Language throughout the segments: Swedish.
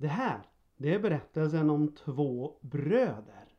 Det här, det är berättelsen om två bröder.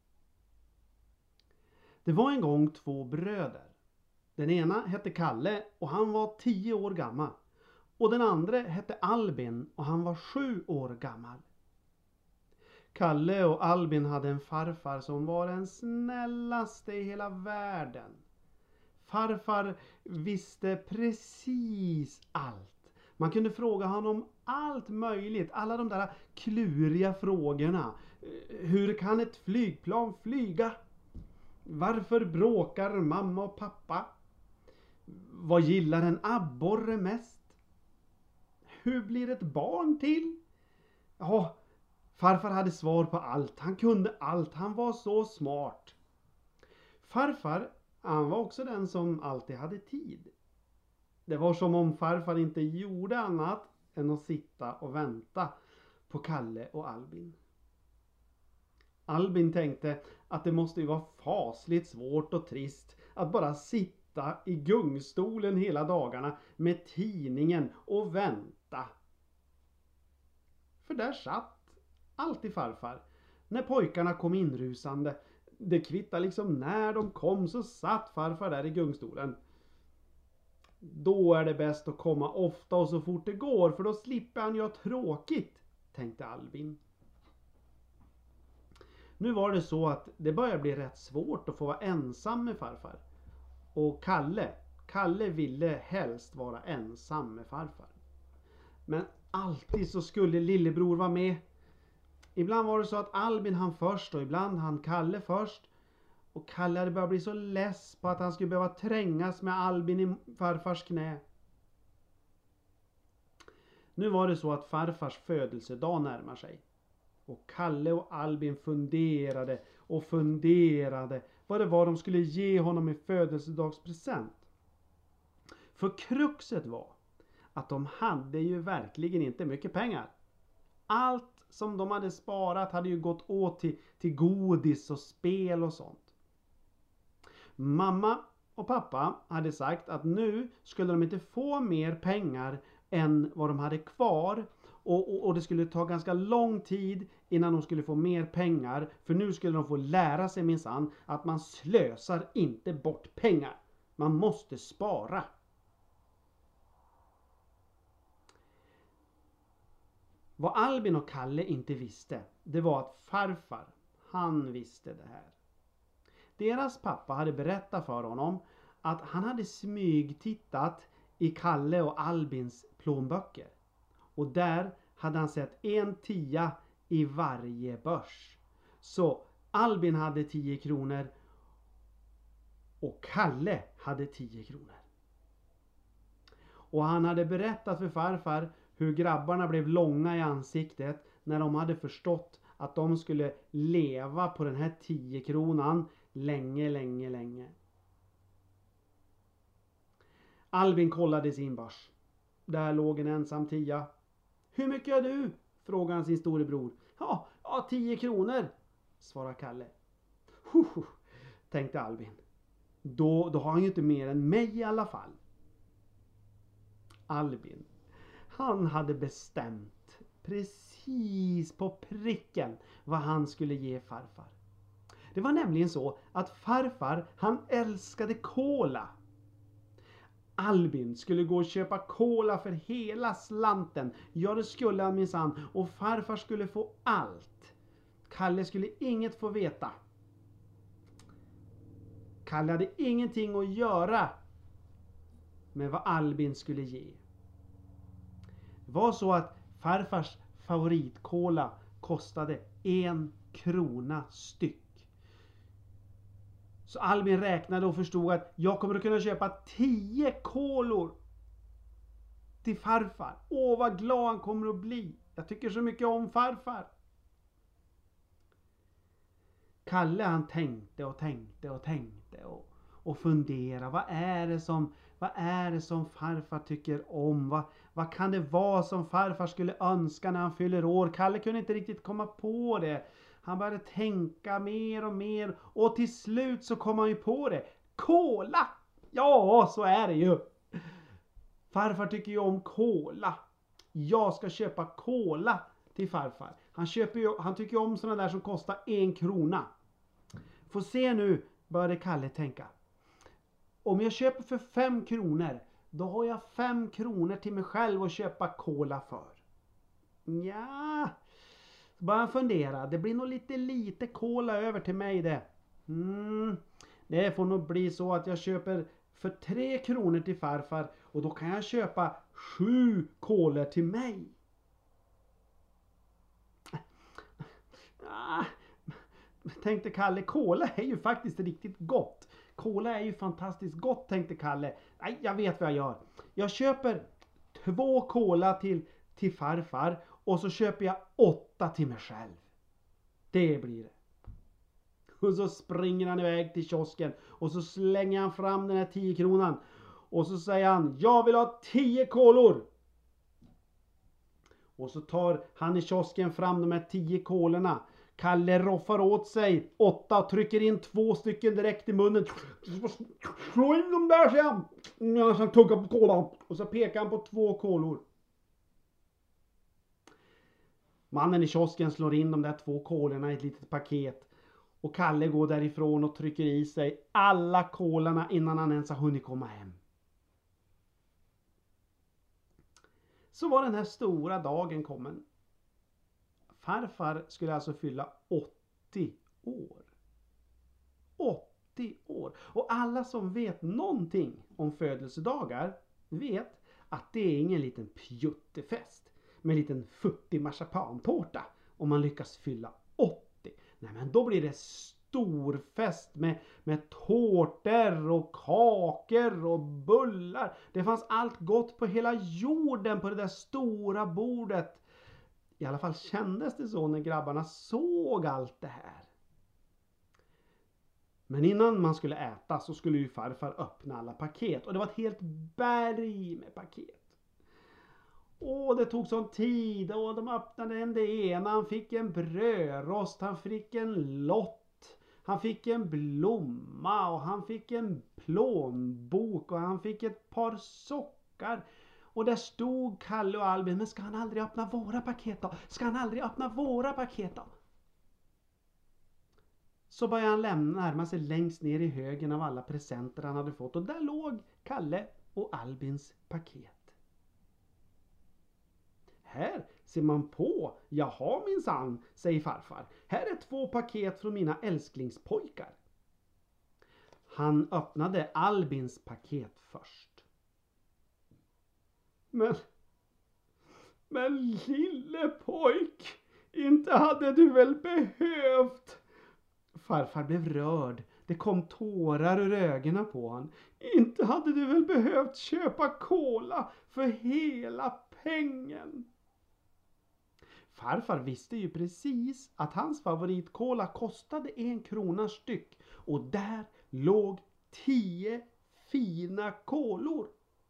Det var en gång två bröder. Den ena hette Kalle och han var 10 år gammal. Och den andra hette Albin och han var 7 år gammal. Kalle och Albin hade en farfar som var den snällaste i hela världen. Farfar visste precis allt. Man kunde fråga honom allt möjligt. Alla de där kluriga frågorna. Hur kan ett flygplan flyga? Varför bråkar mamma och pappa? Vad gillar en abborre mest? Hur blir ett barn till? Ja, farfar hade svar på allt. Han kunde allt. Han var så smart. Farfar, han var också den som alltid hade tid. Det var som om farfar inte gjorde annat än att sitta och vänta på Kalle och Albin. Albin tänkte att det måste ju vara fasligt svårt och trist att bara sitta i gungstolen hela dagarna med tidningen och vänta. För där satt alltid farfar när pojkarna kom inrusande. Det kvittar liksom när de kom så satt farfar där i gungstolen. Då är det bäst att komma ofta och så fort det går, för då slipper han ju tråkigt, tänkte Albin. Nu var det så att det började bli rätt svårt att få vara ensam med farfar. Och Kalle ville helst vara ensam med farfar. Men alltid så skulle lillebror vara med. Ibland var det så att Albin han först och ibland han Kalle först. Och Kalle hade börjat bli så less på att han skulle behöva trängas med Albin i farfars knä. Nu var det så att farfars födelsedag närmar sig. Och Kalle och Albin funderade och funderade vad det var de skulle ge honom i födelsedagspresent. För kruxet var att de hade ju verkligen inte mycket pengar. Allt som de hade sparat hade ju gått åt till godis och spel och sånt. Mamma och pappa hade sagt att nu skulle de inte få mer pengar än vad de hade kvar. Och det skulle ta ganska lång tid innan de skulle få mer pengar. För nu skulle de få lära sig minsann att man slösar inte bort pengar. Man måste spara. Vad Albin och Kalle inte visste, det var att farfar, han visste det här. Deras pappa hade berättat för honom att han hade smygtittat i Kalle och Albins plånböcker. Och där hade han sett 1 tia i varje börs. Så Albin hade 10 kronor och Kalle hade 10 kronor. Och han hade berättat för farfar hur grabbarna blev långa i ansiktet när de hade förstått att de skulle leva på den här 10 kronan länge. Albin kollade sin börs. Där låg en ensam 10. Hur mycket har du? Frågade han sin storebror. Ja, 10 kronor, svarade Kalle. Tänkte Albin. Då har han ju inte mer än mig i alla fall. Albin, han hade bestämt precis på pricken vad han skulle ge farfar. Det var nämligen så att farfar, han älskade cola. Albin skulle gå och köpa cola för hela slanten. Ja, det skulle han minsann. Och farfar skulle få allt. Kalle skulle inget få veta. Kalle hade ingenting att göra med vad Albin skulle ge. Det var så att farfars favoritcola kostade 1 krona styck. Så Albin räknade och förstod att jag kommer att kunna köpa 10 kolor till farfar. Åh, vad glad han kommer att bli. Jag tycker så mycket om farfar. Kalle, han tänkte och funderade. Vad är det som farfar tycker om? Vad kan det vara som farfar skulle önska när han fyller år? Kalle kunde inte riktigt komma på det. Han började tänka mer och mer. Och till slut så kom han ju på det. Cola! Ja, så är det ju. Farfar tycker ju om cola. Jag ska köpa cola till farfar. Han tycker ju om sådana där som kostar 1 krona. Får se nu, började Kalle tänka. Om jag köper för 5 kronor, då har jag 5 kronor till mig själv att köpa cola för. Ja, bara fundera. Det blir nog lite cola över till mig det. Det får nog bli så att jag köper för 3 kronor till farfar och då kan jag köpa 7 kolor till mig. Tänkte Kalle, cola är ju faktiskt riktigt gott. Cola är ju fantastiskt gott, tänkte Kalle. Nej, jag vet vad jag gör. Jag köper 2 cola till farfar och så köper jag 8 till mig själv. Det blir det. Och så springer han iväg till kiosken och så slänger han fram den här 10-kronan. Och så säger han, jag vill ha 10 kolor. Och så tar han i kiosken fram de här 10 kolorna. Kalle roffar åt sig 8 och trycker in 2 stycken direkt i munnen. Slå in dem där, säger han. Han tuggar på kolan. Och så pekar han på 2 kolor. Mannen i kiosken slår in de där 2 kolorna i ett litet paket. Och Kalle går därifrån och trycker i sig alla kolorna innan han ens har hunnit komma hem. Så var den här stora dagen kommen. Farfar skulle alltså fylla 80 år. 80 år. Och alla som vet någonting om födelsedagar vet att det är ingen liten pjuttefest med en liten futtig marsipantårta om man lyckas fylla 80. Nej, men då blir det stor fest med tårtor och kakor och bullar. Det fanns allt gott på hela jorden på det där stora bordet. I alla fall kändes det så när grabbarna såg allt det här. Men innan man skulle äta så skulle ju farfar öppna alla paket. Och det var ett helt berg med paket. Och det tog sån tid och de öppnade en det ena. Han fick en brödrost, han fick en lott, han fick en blomma och han fick en plånbok och han fick ett par sockar. Och där stod Kalle och Albin, men ska han aldrig öppna våra paket då? Ska han aldrig öppna våra paket då? Så började han närma sig längst ner i högen av alla presenter han hade fått. Och där låg Kalle och Albins paket. Här ser man på, jaha minsann, säger farfar. Här är 2 paket från mina älsklingspojkar. Han öppnade Albins paket först. Men lille pojk, inte hade du väl behövt? Farfar blev rörd. Det kom tårar ur ögonen på han. Inte hade du väl behövt köpa cola för hela pengen? Farfar visste ju precis att hans favoritcola kostade 1 krona styck. Och där låg 10 fina kolor.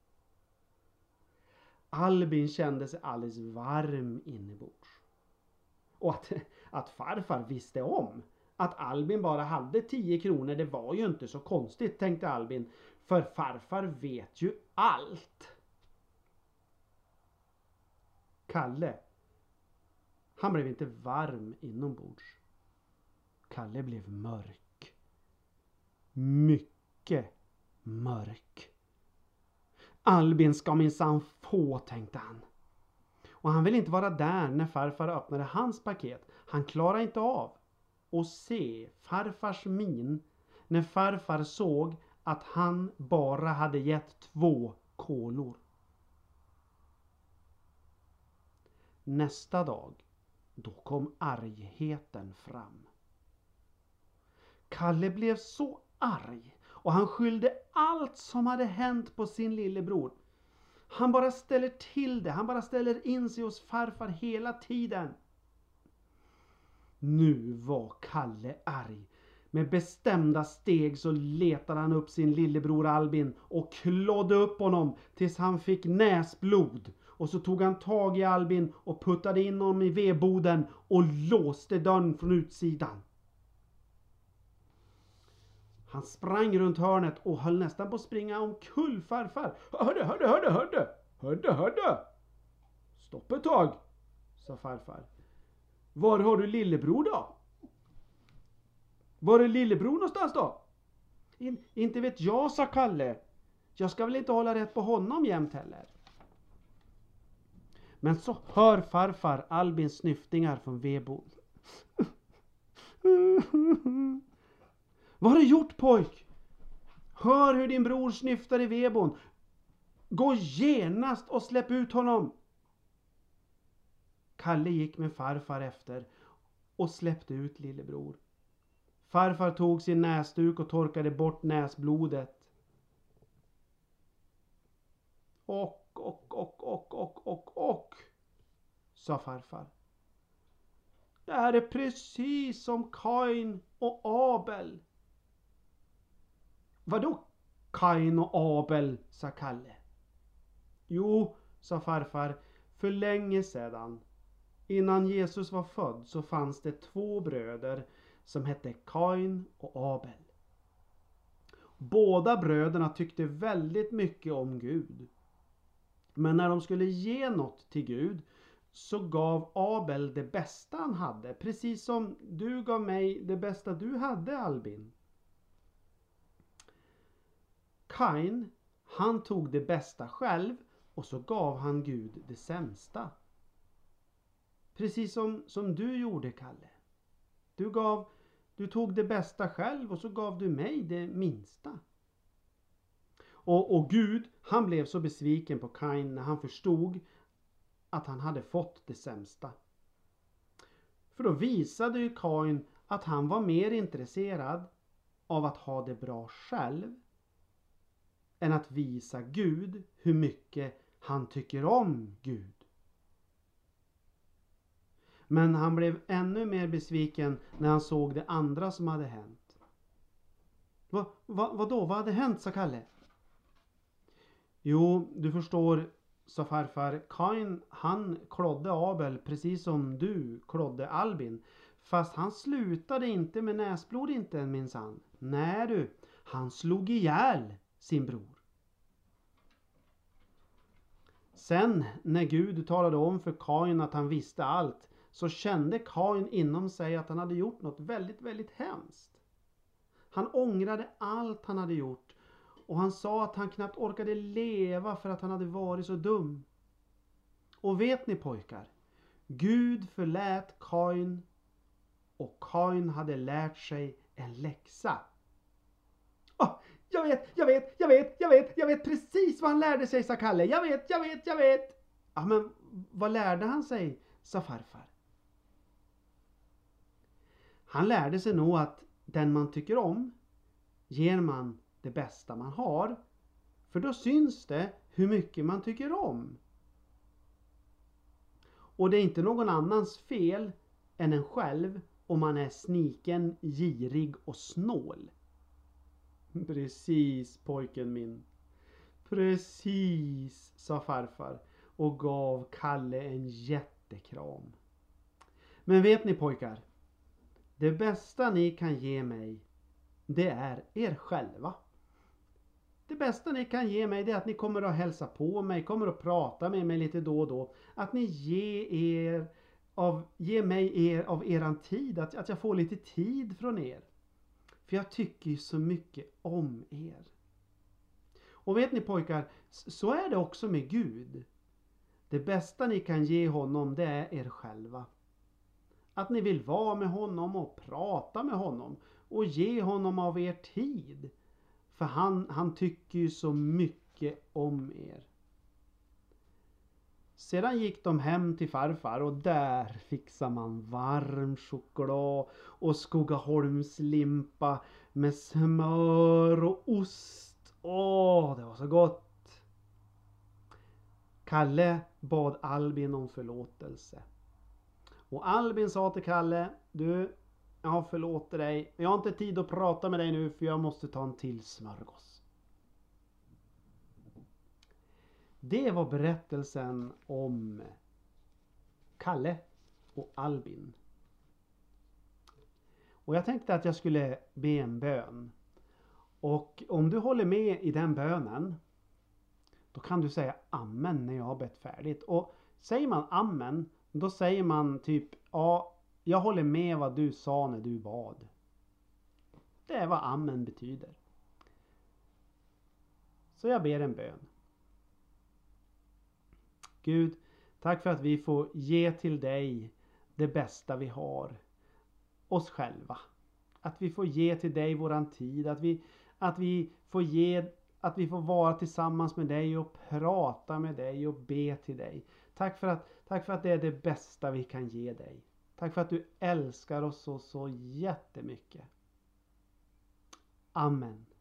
Albin kände sig alldeles varm inombords. Och att farfar visste om att Albin bara hade 10 kronor, det var ju inte så konstigt, tänkte Albin. För farfar vet ju allt. Kalle, han blev inte varm inombords. Kalle blev mörk. Mycket mörk. Albin ska minsann få, tänkte han. Och han ville inte vara där när farfar öppnade hans paket. Han klarade inte av att se farfars min när farfar såg att han bara hade gett 2 kolor. Nästa dag, då kom argheten fram. Kalle blev så arg och han skyllde allt som hade hänt på sin lillebror. Han bara ställer till det. Han bara ställer in sig hos farfar hela tiden. Nu var Kalle arg. Med bestämda steg så letade han upp sin lillebror Albin och klådde upp honom tills han fick näsblod. Och så tog han tag i Albin och puttade in honom i vedboden och låste dörren från utsidan. Han sprang runt hörnet och höll nästan på att springa omkull farfar. Hörde. Stopp ett tag, sa farfar. Var har du lillebror då? Var är lillebror någonstans då? Inte vet jag, sa Kalle. Jag ska väl inte hålla rätt på honom jämt heller. Men så hör farfar Albins snyftingar från vedboden. Vad har du gjort, pojk? Hör hur din bror snyftar i vedboden. Gå genast och släpp ut honom. Kalle gick med farfar efter och släppte ut lillebror. Farfar tog sin näsduk och torkade bort näsblodet. Och, sa farfar. Det här är precis som Kain och Abel. Vadå Kain och Abel, sa Kalle. Jo, sa farfar, för länge sedan, innan Jesus var född, så fanns det 2 bröder som hette Kain och Abel. Båda bröderna tyckte väldigt mycket om Gud. Men när de skulle ge något till Gud så gav Abel det bästa han hade. Precis som du gav mig det bästa du hade, Albin. Kain, han tog det bästa själv och så gav han Gud det sämsta. Precis som du gjorde, Kalle. Du tog det bästa själv och så gav du mig det minsta. Och Gud, han blev så besviken på Kain när han förstod att han hade fått det sämsta. För då visade ju Kain att han var mer intresserad av att ha det bra själv än att visa Gud hur mycket han tycker om Gud. Men han blev ännu mer besviken när han såg det andra som hade hänt. Vadå? Vad hade hänt, sa Kalle? Jo, du förstår, sa farfar. Kain, han klodde Abel precis som du klodde Albin. Fast han slutade inte med näsblod inte, minsann. Nej du, han slog ihjäl sin bror. Sen när Gud talade om för Kain att han visste allt, så kände Kain inom sig att han hade gjort något väldigt, väldigt hemskt. Han ångrade allt han hade gjort. Och han sa att han knappt orkade leva för att han hade varit så dum. Och vet ni, pojkar? Gud förlät Kain och Kain hade lärt sig en läxa. Jag vet precis vad han lärde sig, sa Kalle. Jag vet. Ja, men vad lärde han sig, sa farfar. Han lärde sig nog att den man tycker om ger man det bästa man har. För då syns det hur mycket man tycker om. Och det är inte någon annans fel än en själv om man är sniken, girig och snål. Precis, pojken min. Precis, sa farfar och gav Kalle en jättekram. Men vet ni, pojkar? Det bästa ni kan ge mig, det är er själva. Det bästa ni kan ge mig, det är att ni kommer att hälsa på mig, kommer att prata med mig lite då och då. Att ni ger mig av eran tid, att jag får lite tid från er. För jag tycker ju så mycket om er. Och vet ni, pojkar, så är det också med Gud. Det bästa ni kan ge honom, det är er själva. Att ni vill vara med honom och prata med honom och ge honom av er tid. För han tycker ju så mycket om er. Sedan gick de hem till farfar och där fixar man varm choklad och Skogaholmslimpa med smör och ost. Det var så gott. Kalle bad Albin om förlåtelse. Och Albin sa till Kalle: du, jag förlåter dig. Jag har inte tid att prata med dig nu för jag måste ta en till smörgås. Det var berättelsen om Kalle och Albin. Och jag tänkte att jag skulle be en bön. Och om du håller med i den bönen, då kan du säga amen när jag har bett färdigt. Och säger man amen, då säger man typ ja, Jag håller med vad du sa när du bad. Det är vad amen betyder. Så jag ber en bön. Gud, tack för att vi får ge till dig det bästa vi har. Oss själva. Att vi får ge till dig våran tid. Att vi får vara tillsammans med dig och prata med dig och be till dig. Tack för att det är det bästa vi kan ge dig. Tack för att du älskar oss så jättemycket. Amen.